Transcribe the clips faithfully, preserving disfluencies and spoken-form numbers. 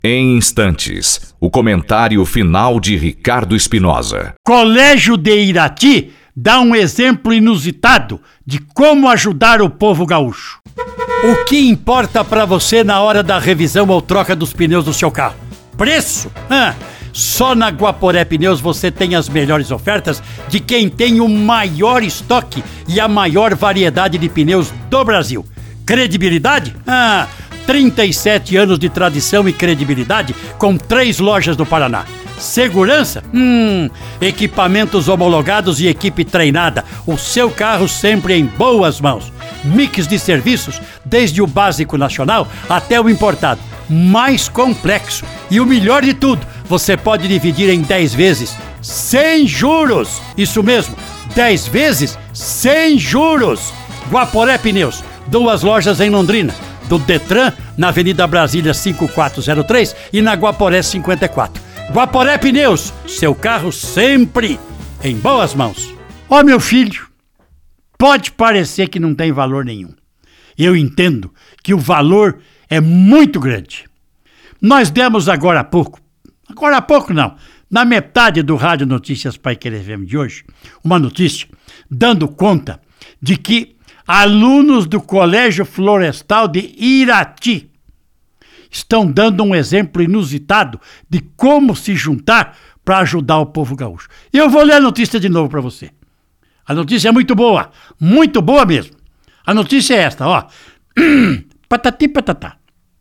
Em instantes, o comentário final de Ricardo Espinosa. Colégio de Irati dá um exemplo inusitado de como ajudar o povo gaúcho. O que importa para você na hora da revisão ou troca dos pneus do seu carro? Preço? Ah, só na Guaporé Pneus você tem as melhores ofertas de quem tem o maior estoque e a maior variedade de pneus do Brasil. Credibilidade? Ah, trinta e sete anos de tradição e credibilidade com três lojas do Paraná. Segurança? Hum, equipamentos homologados e equipe treinada. O seu carro sempre em boas mãos. Mix de serviços, desde o básico nacional até o importado. Mais complexo. E o melhor de tudo, você pode dividir em dez vezes sem juros. Isso mesmo, dez vezes sem juros. Guaporé Pneus, duas lojas em Londrina. Do Detran, na Avenida Brasília cinco quatro zero três e na Guaporé cinquenta e quatro. Guaporé Pneus, seu carro sempre em boas mãos. Ó, oh, meu filho, pode parecer que não tem valor nenhum. Eu entendo que o valor é muito grande. Nós demos agora há pouco, agora há pouco não, na metade do Rádio Notícias Paiquerê F M de hoje, uma notícia dando conta de que alunos do Colégio Florestal de Irati estão dando um exemplo inusitado de como se juntar para ajudar o povo gaúcho. E eu vou ler a notícia de novo para você. A notícia é muito boa, muito boa mesmo. A notícia é esta, ó. Patati patatá.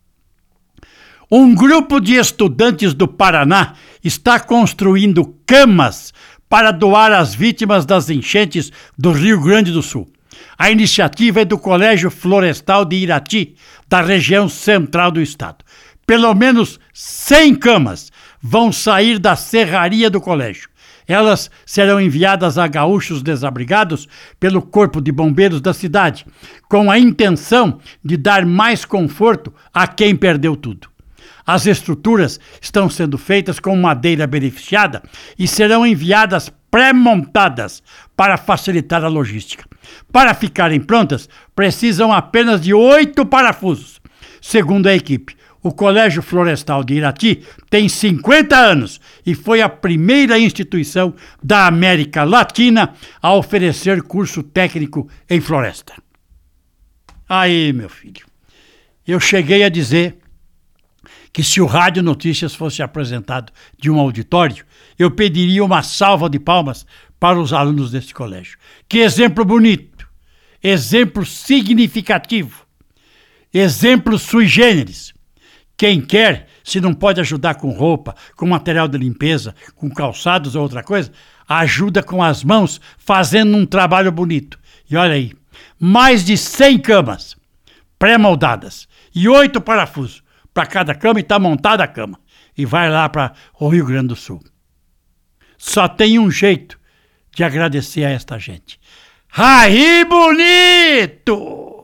Um grupo de estudantes do Paraná está construindo camas para doar às vítimas das enchentes do Rio Grande do Sul. A iniciativa é do Colégio Florestal de Irati, da região central do estado. Pelo menos cem camas vão sair da serraria do colégio. Elas serão enviadas a gaúchos desabrigados pelo Corpo de Bombeiros da cidade, com a intenção de dar mais conforto a quem perdeu tudo. As estruturas estão sendo feitas com madeira beneficiada e serão enviadas pré-montadas para facilitar a logística. Para ficarem prontas, precisam apenas de oito parafusos. Segundo a equipe, o Colégio Florestal de Irati tem cinquenta anos e foi a primeira instituição da América Latina a oferecer curso técnico em floresta. Aí, meu filho, eu cheguei a dizer que se o Rádio Notícias fosse apresentado de um auditório, eu pediria uma salva de palmas para os alunos deste colégio. Que exemplo bonito, exemplo significativo, exemplo sui generis. Quem quer, se não pode ajudar com roupa, com material de limpeza, com calçados ou outra coisa, ajuda com as mãos, fazendo um trabalho bonito. E olha aí, mais de cem camas pré-moldadas e oito parafusos para cada cama e está montada a cama. E vai lá para o Rio Grande do Sul. Só tem um jeito de agradecer a esta gente. Aí, bonito!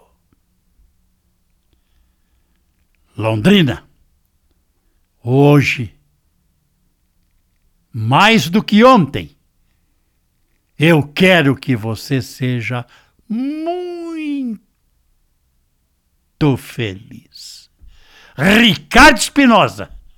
Londrina, hoje, mais do que ontem, eu quero que você seja muito feliz. Ricardo Espinosa.